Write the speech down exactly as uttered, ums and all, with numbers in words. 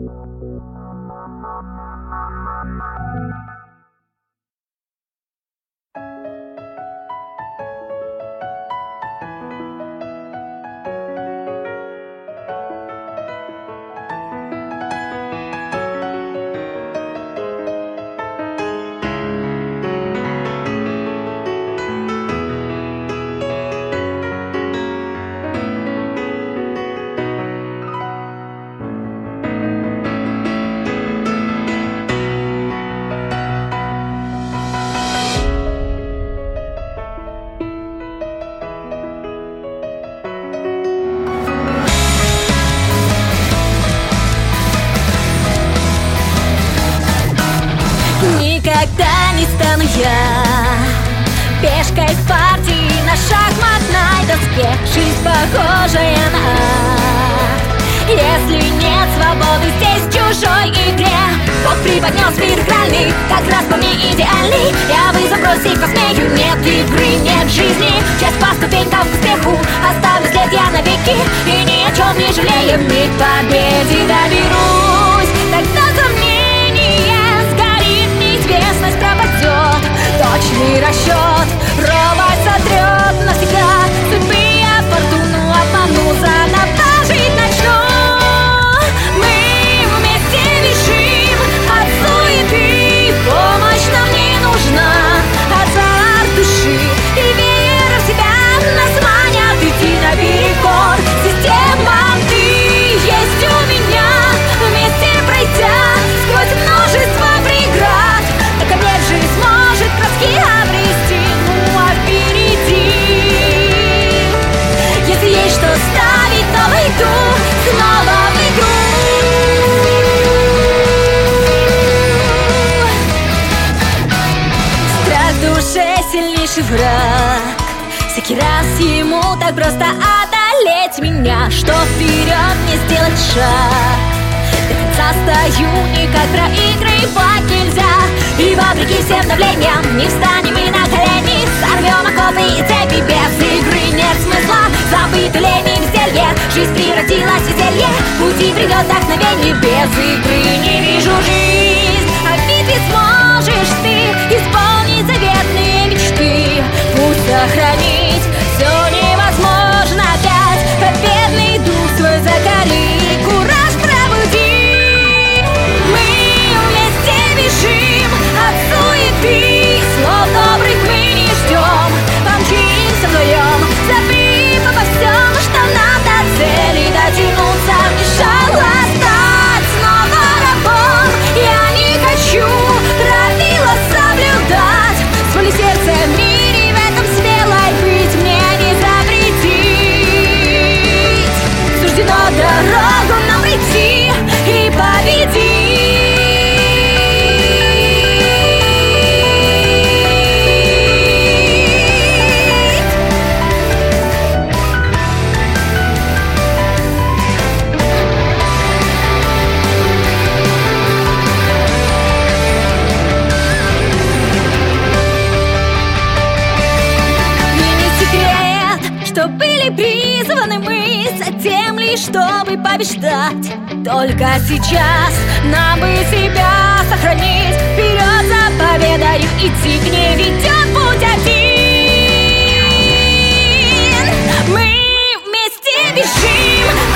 Никогда не стану я пешкой в партии на шахматной доске. Жизнь похожая на ад. Если нет свободы здесь, в чужой игре, Бог преподнес мир игральный, как раз по мне идеальный. Я вызов бросить посмею, нет игры, нет жизни. Часть по ступенькам к успеху, оставлю след я навеки. И ни о чем не жалея, мы к победе доберусь. Тогда сомнение сгорит, неизвестность пропадет. Точный расчет, робость сотрет навсегда. Судьбы я фортуну обману, заново жить начну. Мы вместе бежим от суеты, помощь нам не нужна. Азарт души и вера в себя нас манят идти наперекор системам. Ты есть у меня, вместе пройдя сквозь множество преград. Так опять же сможет краски обрести, ну а впереди, если есть что ставить, то выйду снова в игру. Страх в душе сильнейший враг, всякий раз ему так просто одолеть меня, что вперед не сделать шаг. До конца стою, никак проигрывать нельзя. И вопреки всем давлениям не встанем мы на колени. Сорвем оковы и цепи, без игры нет смысла. Забыты лень и веселье, жизнь превратилась в веселье. Пути придет вдохновенье, без игры не вижу жизнь. А ведь ведь сможешь ты исполнить заветные мечты. Пусть сохранить все невозможно опять. Победный дух свой закали, кураж пробуди. Мы вместе бежим от суеты, слов добрых мы не ждем. Помчимся вдвоем, забыв обо всем, что нам до цели дотянуться мешало стать снова рабом. Я не хочу правила соблюдать, свое сердце в мире в этом смелой быть мне не запретить. Суждено дорогу нам пройти и победить. Что были призваны мы затем лишь, чтобы побеждать. Только сейчас нам бы себя сохранить, вперед за победою идти, к ней ведет путь один. Мы вместе бежим